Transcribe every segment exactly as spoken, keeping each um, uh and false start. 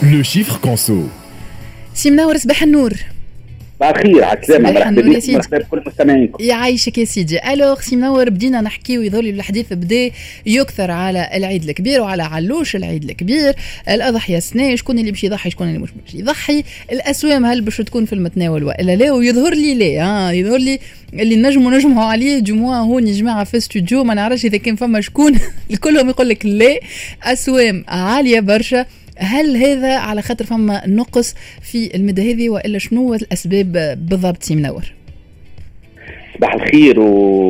Le chiffre conso. سي منور صباح النور. صباح الخير على السلامة. مرحبا بكم مرحبا بكل مستمعينكم. يعيشك يا سيدي. الوغ سي منور بدينا نحكي ويظل الحديث بدا يكثر على العيد الكبير وعلى علوش العيد الكبير، الأضحية سنة، شكون اللي باش يضحي شكون اللي مش باش يضحي، الأسوام هل باش تكون في المتناول وإلا لا، ويظهر لي لا ها يظهر لي اللي نجموا نجموا عليه جموع هون يا جماعة في استوديو ما نعرفش إذا كان فما شكون الكلهم يقول لك لا أسوام عالية برشا. هل هذا على خاطر فما نقص في المدة هذه وإلا شنو الأسباب بالضبط سي منور؟ صباح الخير.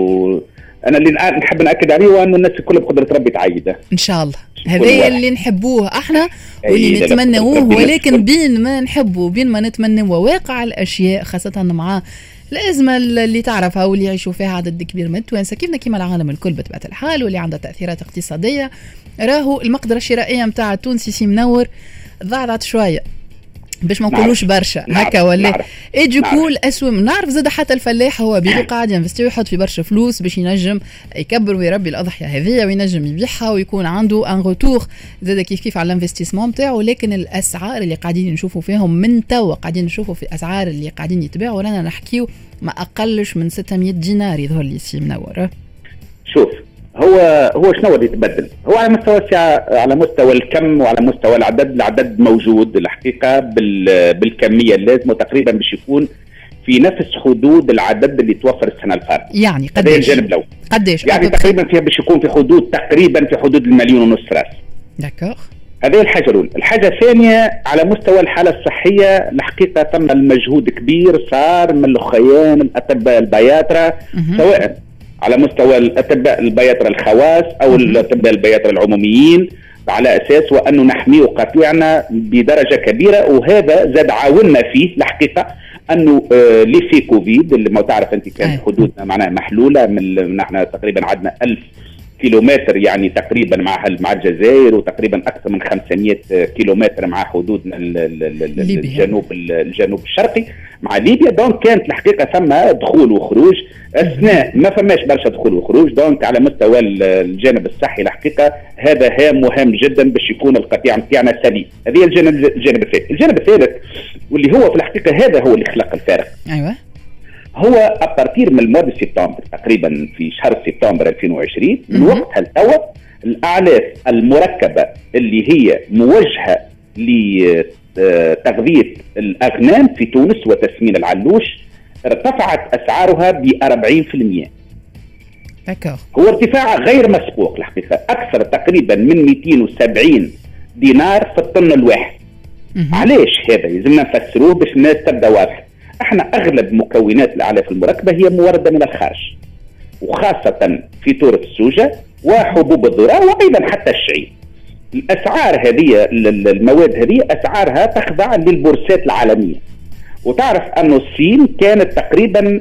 وأنا اللي نحب نأكد عليه وأنه الناس الكل بقدرة ربي تعيده إن شاء الله. هذا اللي نحبوه احنا واللي نتمنوه، ولكن بين ما نحبه بين ما نتمنوه واقع الأشياء خاصة مع الأزمة اللي تعرفها واللي يعيشوا فيها عدد كبير من التوانسة كيفنا كيما العالم الكل بطبيعة الحال واللي عندها تأثيرات اقتصادية، راهو المقدرة الشرائية متاع التونسي سي منور ضعضعت شوية باش ما نقولوش برشا هكا ولا اجي كول اسوم. نعرف زاد حتى الفلاح هو بيدو قاعد ينفستي ويحط في برشا فلوس باش ينجم يكبر ويربي الاضحيه هذه وينجم يبيعها ويكون عنده ان روتور زاد كيف كيف على الانفستيسمون نتاعو. لكن الاسعار اللي قاعدين نشوفوا فيهم من توا قاعدين نشوفوا في اسعار اللي قاعدين يتباعوا رانا نحكيو ما اقلش من ستمية دينار يظهر لي سي منور. شوف هو هو شنو اللي يتبدل؟ هو على مستوى على مستوى الكم وعلى مستوى العدد. العدد موجود الحقيقه بالكميه اللازمه تقريبا باش يكون في نفس حدود العدد اللي توفر السنه الفارطه. يعني قديش؟ الجانب الاول قديش؟ يعني تقريبا فيها باش يكون في حدود تقريبا في حدود المليون ونص راس. داكوغ. هذه الحاجه الاولى. الحاجه الثانيه على مستوى الحاله الصحيه الحقيقه تم المجهود كبير صار من الاخيان الاطباء البياتره سواء على مستوى الأطباء البياترة الخواص أو الأطباء البياترة العموميين على أساس وأنه نحميه قطيعنا بدرجة كبيرة. وهذا زاد عاوننا فيه الحقيقة أنه آه لفي كوفيد اللي ما تعرف أنت كانت حدودنا معناها محلولة من نحن تقريبا عندنا ألف كيلومتر يعني تقريبا مع مع الجزائر وتقريبا أكثر من خمسمية كيلومتر مع حدودنا الجنوب الجنوب الشرقي مع ليبيا. دونك كانت الحقيقة ثم دخول وخروج أثناء ما فماش برشا دخول وخروج. دونك على مستوى الجانب الصحي الحقيقة هذا هام مهم جدا باش يكون القطيع نتاعنا سليم. هذه الجانب الجانب الثاني. الجانب الثالث واللي هو في الحقيقة هذا هو اللي خلق الفارق. أيوة. هو أبارتير من المواد سبتمبر تقريبا في شهر سبتمبر ألفين وعشرين من وقتها الأول الأعلاف المركبة اللي هي موجهة لتغذية الأغنام في تونس وتسمين العلوش ارتفعت أسعارها بأربعين في المئة. هو ارتفاع غير مسبوق الحقيقة أكثر تقريبا من مئتين وسبعين دينار في الطن الواحد. علاش هذا يلزمنا نفسروه باش الناس تبدأ واضحة. احنا اغلب مكونات الاعلاف المركبه هي مورده من الخارج وخاصه في تورة السوجه وحبوب الذره وايضا حتى الشعير. الاسعار هذه المواد هذه اسعارها تخضع للبورصات العالميه. وتعرف انه الصين كانت تقريبا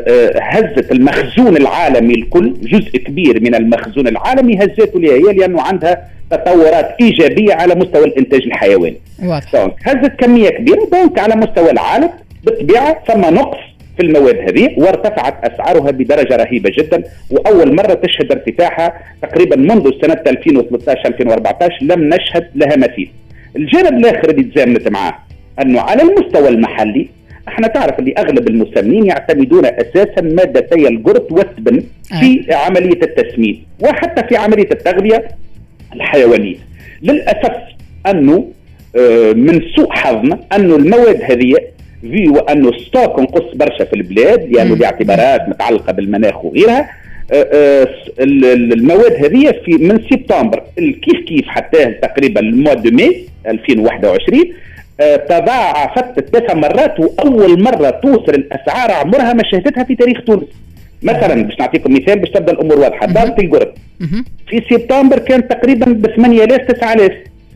هزت المخزون العالمي الكل، جزء كبير من المخزون العالمي هزته لها هي لانه عندها تطورات ايجابيه على مستوى الانتاج الحيواني. دونك هزت كميه كبيره. دونك على مستوى العالم بالطبيعه ثم نقص في المواد هذه وارتفعت اسعارها بدرجه رهيبه جدا. واول مره تشهد ارتفاعها تقريبا منذ سنه ألفين وثلاثة عشر ألفين وأربعة عشر لم نشهد لها مثيل. الجانب الاخر اللي تزامنت معاه انه على المستوى المحلي احنا تعرف اللي اغلب المسمين يعتمدون اساسا مادتي الجرد والتبن في آه. عمليه التسمين وحتى في عمليه التغذيه الحيوانيه. للاسف انه آه من سوء حظنا انه المواد هذه في وانه ستوك نقص برشا في البلاد لانه يعني باعتبارات متعلقه بالمناخ وغيرها. آه آه المواد هذه في من سبتمبر كيف كيف حتى تقريبا الموا دو ماي ألفين وواحد وعشرين آه تضاعفت تسع مرات واول مره توصل الاسعار عمرها ما شهدتها في تاريخ تونس. مثلا باش نعطيكم مثال باش تبدا الامور واضحه. ضابط الجرد في سبتمبر كان تقريبا ب ثمانية آلاف تسعة آلاف.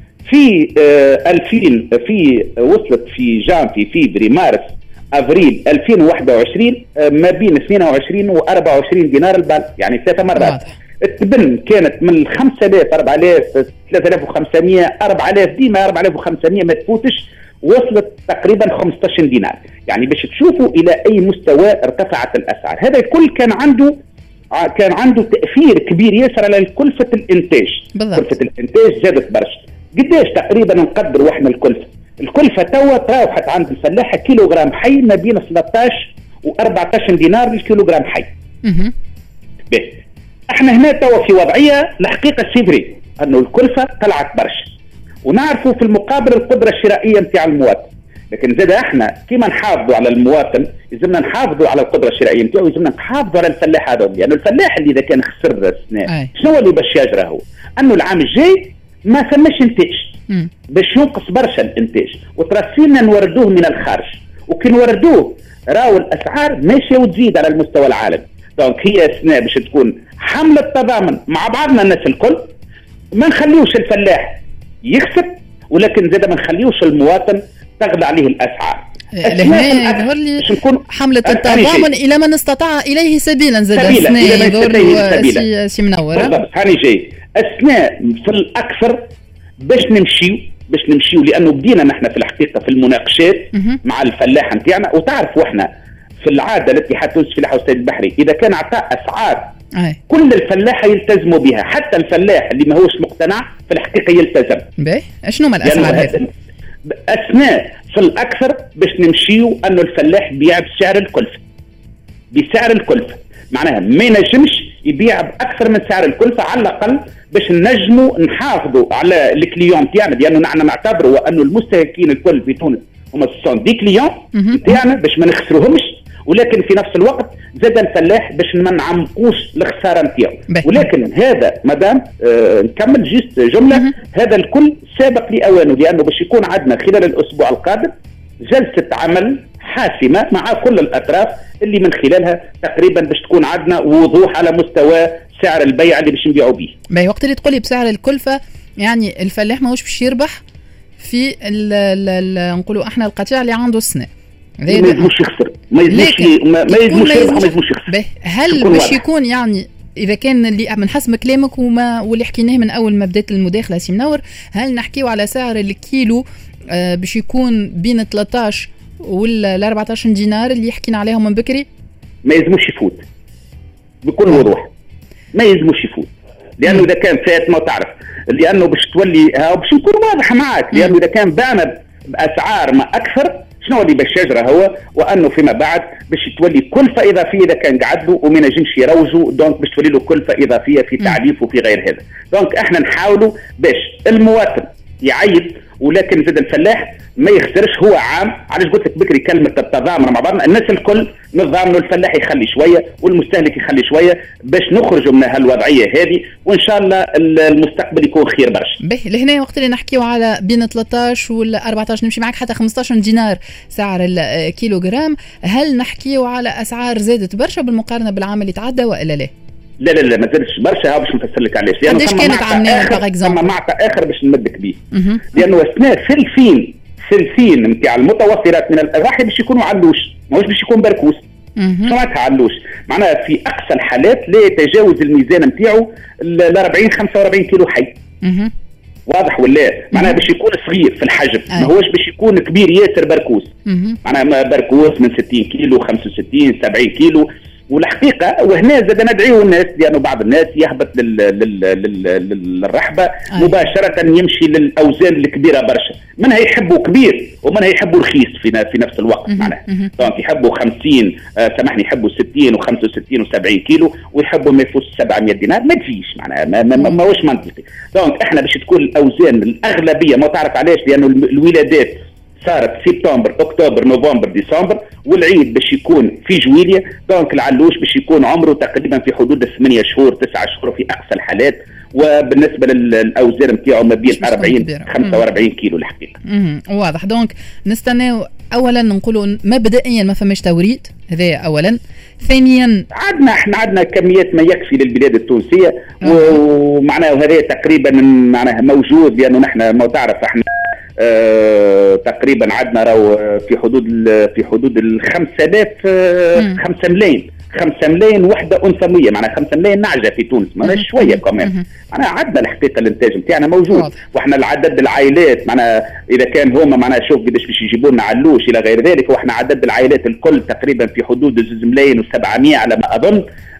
في آه ألفين في وصلت في جانفي فيفري مارس افريل ألفين وواحد وعشرين آه ما بين اثنين وعشرين وأربعة وعشرين دينار البال يعني ثلاث مرات. التبن كانت من خمسة آلاف أربعة آلاف ثلاثة آلاف وخمسمئة أربعة آلاف ديما أربعة آلاف وخمسمئة ما تفوتش وصلت تقريبا خمسة عشر دينار. يعني باش تشوفوا الى اي مستوى ارتفعت الاسعار. هذا الكل كان عنده كان عنده تاثير كبير ياسر على كلفه الانتاج. بالضبط. كلفه الانتاج زادت برشا. قديش تقريبا نقدروا احنا الكلفه؟ الكلفه توا تراوحت عند الفلاحه كيلوغرام حي ما بين ثلاثة عشر و أربعة عشر دينار للكيلوغرام حي. به احنا هنا توا في وضعيه الحقيقه سيفري انه الكلفه طلعت برشا، ونعرفوا في المقابل القدره الشرائيه نتاع المواطن، لكن زاد احنا كيما نحافظوا على المواطن يلزمنا نحافظوا على القدره الشرائيه نتاعو، يلزمنا نحافظوا على الفلاح هذا، لانه يعني الفلاح اللي اذا كان خسر السنه شنو اللي باش يجرى هو؟ انه العام الجاي ما ثماش انتاج باش ينقص برشا الانتاج، وترسينا نوردوه من الخارج، وكي نوردوه راهو الاسعار ماشيه وتزيد على المستوى العالمي. دونك هي السنه باش تكون حمله تضامن مع بعضنا الناس الكل، ما نخليوش الفلاح يخسر، ولكن زاد ما نخليوش المواطن تغلى عليه الاسعار. لهنا يظهر لي حملة التضامن الى من استطاع اليه سبيلا، زاد السنه يظهر سي منور. بالضبط هاني جاي السنه في الاكثر باش نمشيو باش نمشيو لانه بدينا نحن في الحقيقه في المناقشات مع الفلاح نتاعنا، وتعرفوا احنا في العاده الاتحاد التونسي للفلاحه والصيد البحري اذا كان عطاء اسعار أي. كل الفلاحه يلتزموا بها، حتى الفلاح اللي ما هوش مقتنع في الحقيقه يلتزم. باهي شنو ما الاسعار هذه؟ اثناء في الاكثر باش نمشيو انه الفلاح بيع بسعر الكلفه، بسعر الكلفه معناها ما ينجمش يبيع باكثر من سعر الكلفه على الاقل باش نجموا نحافظوا على الكليون تاعنا، لانه نحن نعتبروا انه المستهلكين الكل في تونس هما دي كليون تاعنا باش ما نخسروهمش، ولكن في نفس الوقت زاد الفلاح باش ما نعمقوش الخساره نتاعو. ولكن هذا مادام آه نكمل جيست جمله، هذا الكل سابق لاوانه، لانه باش يكون عندنا خلال الاسبوع القادم جلسه عمل حاسمه مع كل الاطراف اللي من خلالها تقريبا باش تكون عندنا وضوح على مستوى سعر البيع اللي باش نبيعوا به. باهي وقت اللي تقولي بسعر الكلفه يعني الفلاح ماهوش باش يربح في نقولوا احنا القطيع اللي عنده السنه، ما يجموش يخسر، ما يجموش ما يجموش يربح، ما يجموش يخسر. هل باش يكون يعني اذا كان اللي من حسب كلامك وما واللي حكيناه من اول ما بدات المداخله سي منور، هل نحكيو على سعر الكيلو آه باش يكون بين ثلاثة عشر ولا أربعة عشر دينار اللي حكينا عليهم من بكري؟ ما يلزموش يفوت بكل وضوح، ما يلزموش يفوت، لانه اذا كان فات ما تعرف، لانه باش تولي باش نكون واضح معاك، لانه اذا كان باعنا باسعار ما اكثر شنو اللي باش يجرى هو، وانه فيما بعد باش تولي كلفه اضافيه اذا كان قعد له وما ينجمش يروجوا، دونك باش تولي له كلفه اضافيه في تعليف وفي غير هذا. دونك احنا نحاولوا باش المواطن يعيد، ولكن زاد الفلاح ما يخسرش. هو عام علاش قلت لك بكري كلمه التضامن مع بعضنا، الناس الكل نتضامنوا، الفلاح يخلي شويه والمستهلك يخلي شويه باش نخرجوا من هالوضعيه هذه، وان شاء الله المستقبل يكون خير برشا. به لهنا وقت اللي نحكيو على بين ثلاثة عشر ولا أربعة عشر نمشي معك حتى خمسة عشر دينار سعر الكيلوغرام، هل نحكيو على اسعار زادت برشا بالمقارنه بالعام اللي تعدى والا لا؟ لا لا لا ما زادش برشا، باش نفسر لك علاش. لانه قداش كانت عامله باغ اكزومبل؟ اما معطى اخر باش نمدك به، لانه اثناء ثلثين ثلثين نتاع المتوفرات من الاضاحي باش يكونوا علوش، ماهوش باش يكون بركوس. شنو معناتها علوش؟ معناها في اقصى الحالات لا يتجاوز الميزان نتاعو ال أربعين خمسة وأربعين كيلو حي. واضح ولا؟ معناها باش يكون صغير في الحجم، ماهوش باش يكون كبير ياسر بركوس. معناها بركوس من ستين كيلو خمسة وستين سبعين كيلو. والحقيقه وهنا زاد ندعيو الناس، لانه بعض الناس يهبط لل... لل... لل... للرحبه مباشره يمشي للاوزان الكبيره برشا، منها يحبوا كبير ومنها يحبوا رخيص في في نفس الوقت. معناها دونك يحبوا خمسين آه سامحني يحبوا ستين وخمسة وستين وسبعين كيلو، ويحبوا ما يفوتش سبعمية دينار، ما تجيش معناها ما ما, ما, ما هوش منطقي. دونك احنا باش تكون الاوزان الاغلبيه، ما تعرف علاش، لانه الولادات صارت سبتمبر اكتوبر نوفمبر ديسمبر، والعيد باش يكون في جويلية، دونك العلوش باش يكون عمره تقريبا في حدود ثمانية شهور تسعة شهور في اقصى الحالات، وبالنسبه للاوزان نتاعو ما بين أربعين خمسة وأربعين كيلو الحقيقه. امم واضح. دونك نستناو اولا نقولوا مبدئيا ما فماش توريد، هذا اولا. ثانيا عندنا احنا عندنا كميات ما يكفي للبلاد التونسيه، ومعناها هذا تقريبا معناها موجود، لانه نحن ما تعرف احنا أه تقريبا عندنا راهو في حدود في حدود ال خمسة آلاف أه خمسة ملايين خمسة ملايين وحده انثويه، معناها خمسة ملايين نعجه في تونس، معناها شويه كمان. معناها عندنا الحقيقه الانتاج نتاعنا موجود، واحنا العدد العائلات معناها اذا كان هما معناها شوف قداش باش يجيبوا لنا علوش الى غير ذلك، واحنا عدد العائلات الكل تقريبا في حدود زوج ملايين وسبعمية على ما اظن.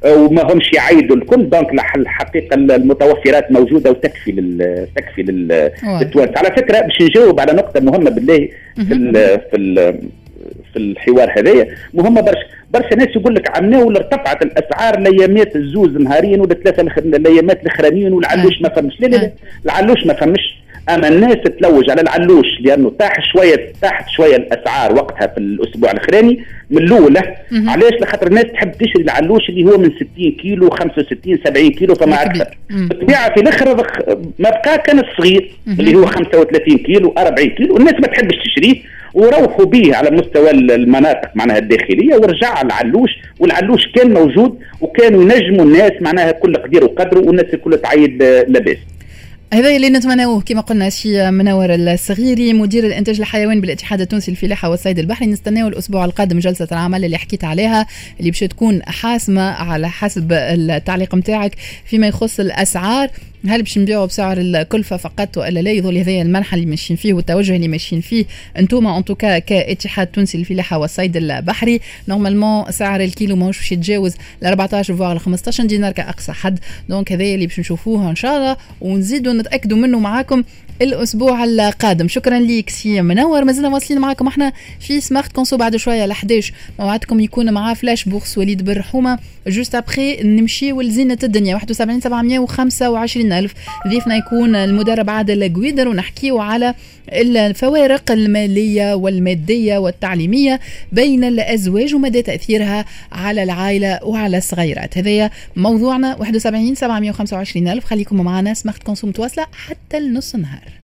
وما همش يعيدوا الكل. دونك الحقيقه المتوفرات موجوده وتكفي لل تكفي للتوانسه. على فكره باش نجاوب على نقطه مهمه بالله في ال في ال في الحوار هذايا مهمه برشا. برشا ناس يقول لك عمنا ولا ارتفعت الاسعار الايامات الزوز نهاريا ولا ثلاثه الايامات الاخرانيين والعلوش ما فهمش. لا لا لا العلوش ما فهمش. اما الناس تلوج على العلوش لانه طاح شويه تحت شويه الاسعار وقتها في الاسبوع الاخراني من الاولى. علاش؟ لخاطر الناس تحب تشري العلوش اللي هو من ستين كيلو خمسة وستين سبعين كيلو فما اكثر. بالطبيعه في الاخر ما بقى كان الصغير اللي هو خمسة وثلاثين كيلو أربعين كيلو الناس ما تحبش تشريه وروحوا به على مستوى المناطق معناها الداخليه ورجع العلوش. والعلوش كان موجود وكانوا ينجموا الناس معناها كل قدير وقدره والناس الكل تعيد لاباس. هذا اللي نتمناوه كما قلنا سي منور الصغيري مدير الانتاج الحيواني بالاتحاد التونسي للفلاحه والصيد البحري. نستناو الاسبوع القادم جلسه العمل اللي حكيت عليها اللي باش تكون حاسمه على حسب التعليق نتاعك فيما يخص الاسعار. هل باش نبيعوا بسعر الكلفه فقط ولا لا؟ يظل هذا المنحى اللي ماشيين فيه والتوجه اللي ماشيين فيه انتوما ان توكا كاتحاد تونسي للفلاحه والصيد البحري. نورمالمون سعر الكيلو ماهوش باش يتجاوز ل أربعطاش فوار ل خمسطاش دينار كاقصى حد. دونك هذا اللي باش نشوفوه ان شاء الله ونزيدوا نتاكدوا منه معاكم الاسبوع القادم. شكرا ليك سي منور. مازلنا واصلين معاكم احنا في سمارت كونسو بعد شويه ل إحداش موعدكم يكون معاه فلاش بورس وليد بالرحومه. جوست ابخي نمشي ولزينه الدنيا واحد وسبعين سبعمية وخمسة وعشرين ألف. ضيفنا يكون المدرب عادل قويدر ونحكيو على الفوارق الماليه والماديه والتعليميه بين الازواج ومدى تاثيرها على العائله وعلى الصغيرات. هذا موضوعنا واحد وسبعين سبعمية وخمسة وعشرين ألف. خليكم معنا سمارت كونسو متواصله حتى النص نهار.